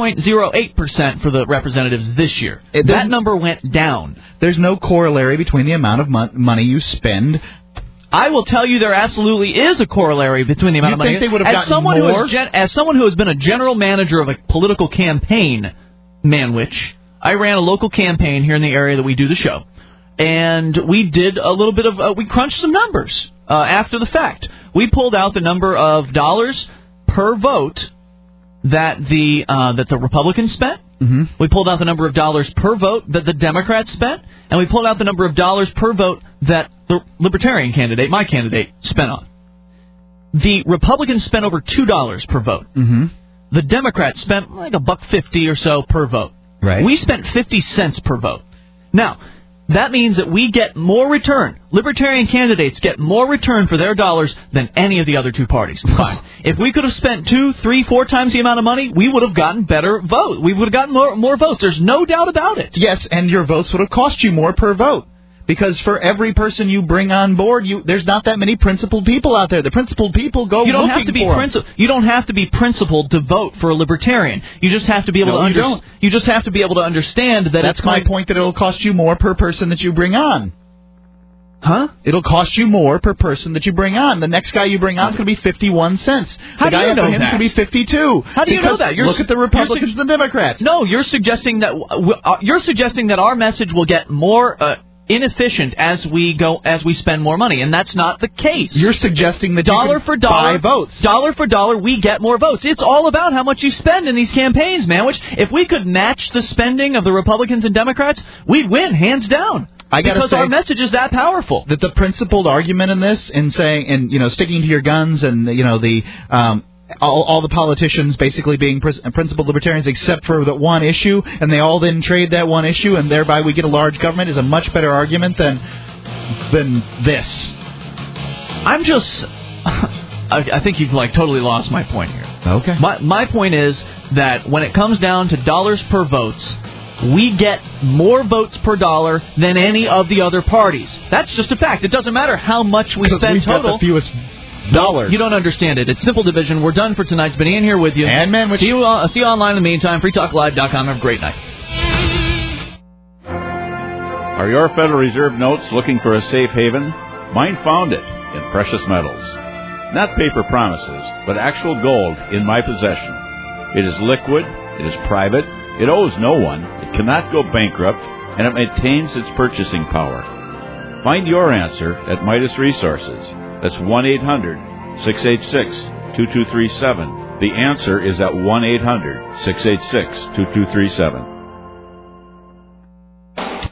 9.08% for the representatives this year. That number went down. There's no corollary between the amount of money you spend. I will tell you there absolutely is a corollary between the amount of money. You think they would have gotten more? As someone who has been a general manager of a political campaign, Manwich, I ran a local campaign here in the area that we do the show. And we did a little bit of, we crunched some numbers after the fact. We pulled out the number of dollars per vote that the Republicans spent. Mm-hmm. We pulled out the number of dollars per vote that the Democrats spent. And we pulled out the number of dollars per vote that the Libertarian candidate, my candidate, spent on. The Republicans spent over $2 per vote. Mm-hmm. The Democrats spent like $1.50 or so per vote. Right. We spent 50 cents per vote. Now, that means that we get more return. Libertarian candidates get more return for their dollars than any of the other two parties combined. If we could have spent 2, 3, 4 times the amount of money, we would have gotten better votes. We would have gotten more votes. There's no doubt about it. Yes, and your votes would have cost you more per vote. Because for every person you bring on board, there's not that many principled people out there. The principled people go you don't looking have to be for them. You don't have to be principled to vote for a libertarian. You just have to be able You just have to be able to understand that that's my point. That it'll cost you more per person that you bring on. Huh? It'll cost you more per person that you bring on. The next guy you bring on is going to be 51 cents. How do you know that? It's going to be 52. How do you know that? Look at the Republicans and the Democrats. No, you're suggesting that our message will get more inefficient as we spend more money, and that's not the case. You're suggesting that dollar for dollar buy votes. Dollar for dollar, we get more votes. It's all about how much you spend in these campaigns, man. Which, if we could match the spending of the Republicans and Democrats, we'd win hands down. Because our message is that powerful. That the principled argument in this, in saying, and sticking to your guns, and all the politicians basically being principled libertarians except for the one issue, and they all then trade that one issue, and thereby we get a large government, is a much better argument than this. I think you've totally lost my point here. Okay. My point is that when it comes down to dollars per votes, we get more votes per dollar than any of the other parties. That's just a fact. It doesn't matter how much we spend we've total. Got the fewest dollars. You don't understand it. It's simple division. We're done for tonight. It's been Ian here with you. And Manwich. See you online in the meantime. freetalklive.com. Have a great night. Are your Federal Reserve notes looking for a safe haven? Mine found it in precious metals. Not paper promises, but actual gold in my possession. It is liquid. It is private. It owes no one. It cannot go bankrupt. And it maintains its purchasing power. Find your answer at Midas Resources. That's 1-800-686-2237. The answer is at 1-800-686-2237.